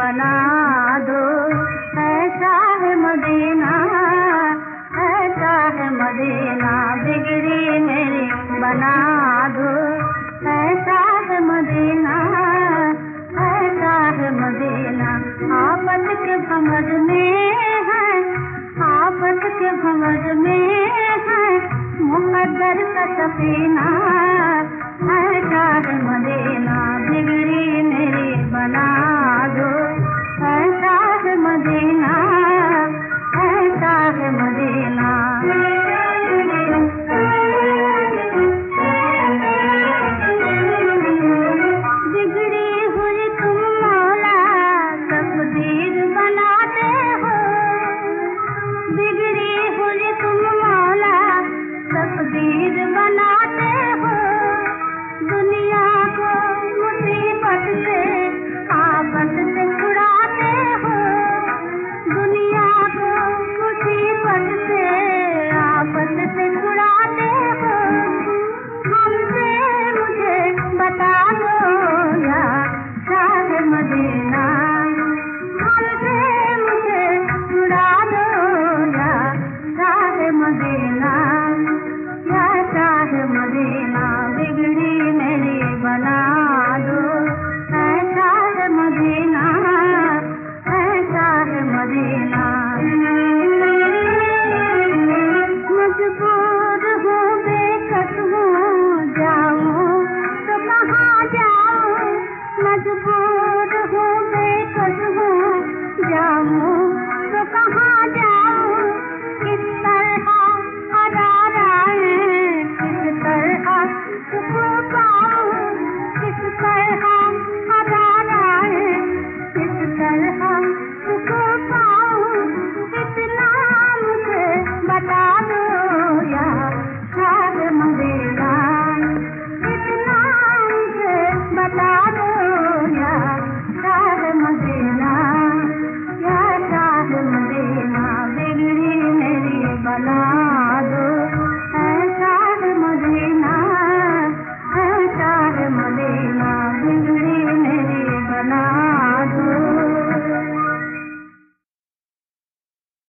बना दो। ऐसा है मदीना, ऐसा है मदीना, बिगड़ी मेरी बना दो। ऐसा है मदीना, ऐसा है मदीना, आपस के भंवर में है, आपस के भंवर में है मुकद्दर का सफीना।